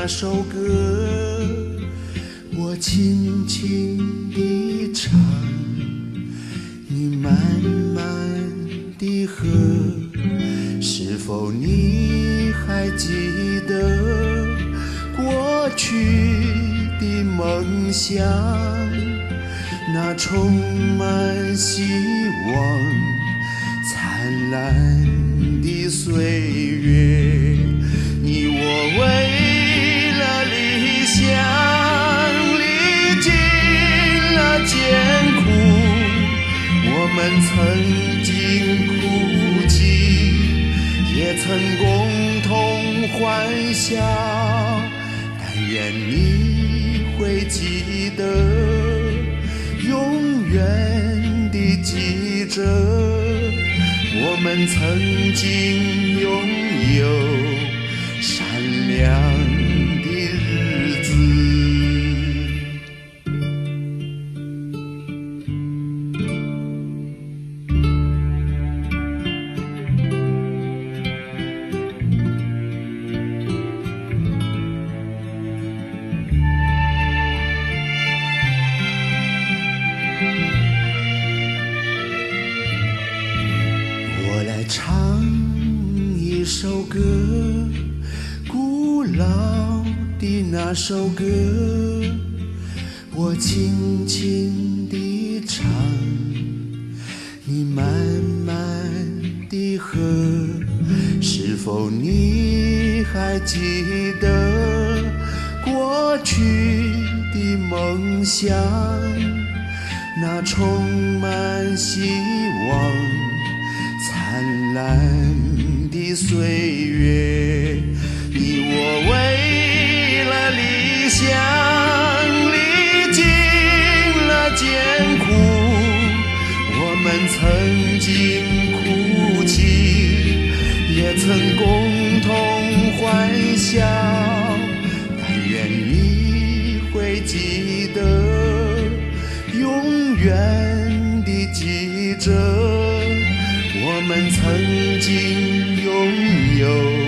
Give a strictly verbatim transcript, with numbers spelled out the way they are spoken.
那首歌，我轻轻地唱，你慢慢地和。是否你还记得过去的梦想？那充满希望灿烂的岁月，你我为了理想历尽了艰苦，我们曾经哭泣，也曾共同欢笑，但愿你会记得，永远地记着我们曾经拥有闪亮的日子。唱一首歌，古老的那首歌，我轻轻地唱，你慢慢地和。是否你还记得过去的梦想？那充满希望灿烂的岁月，你我为了理想历尽了艰苦，我们曾经哭泣，也曾共同欢笑，但愿你会记得，永远地记着我们曾经拥有